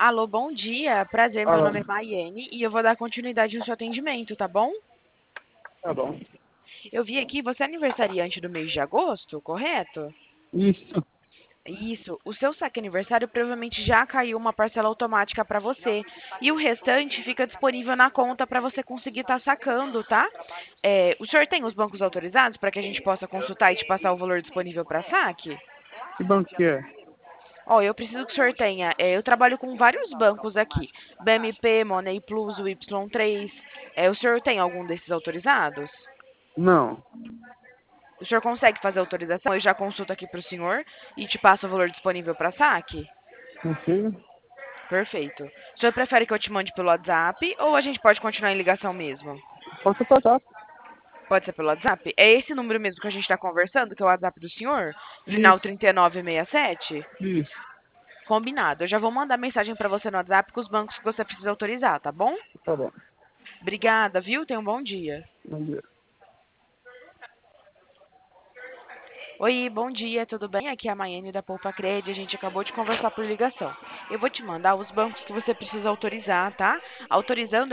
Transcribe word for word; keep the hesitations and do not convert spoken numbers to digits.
Alô, bom dia. Prazer, meu Ah, nome é Maiane e eu vou dar continuidade no seu atendimento, tá bom? tá bom. Eu vi aqui, você é aniversariante do mês de agosto, correto? Isso, Isso. O seu saque aniversário provavelmente já caiu uma parcela automática para você e o restante fica disponível na conta para você conseguir estar sacando, tá? É, o senhor tem os bancos autorizados para que a gente possa consultar e te passar o valor disponível para saque? que banco que é? Ó, eu preciso que o senhor tenha. É, eu trabalho com vários bancos aqui: B M P, Money Plus, o Y três. É, o senhor tem algum desses autorizados? Não, O senhor consegue fazer autorização? Eu já consulto aqui para o senhor e te passo o valor disponível para saque? consigo. Perfeito. O senhor prefere que eu te mande pelo WhatsApp ou a gente pode continuar em ligação mesmo? Posso passar? Pode ser pelo WhatsApp? É esse número mesmo que a gente está conversando, que é o WhatsApp do senhor? Final Isso, trinta e nove sessenta e sete? isso. Combinado. Eu já vou mandar mensagem para você no WhatsApp com os bancos que você precisa autorizar, tá bom? Tá bom. Obrigada, viu? Tenha um bom dia. Bom dia. Oi, bom dia, tudo bem? Aqui é a Maiane da Poupa Cred. A gente acabou de conversar por ligação. Eu vou te mandar os bancos que você precisa autorizar, tá? Autorizando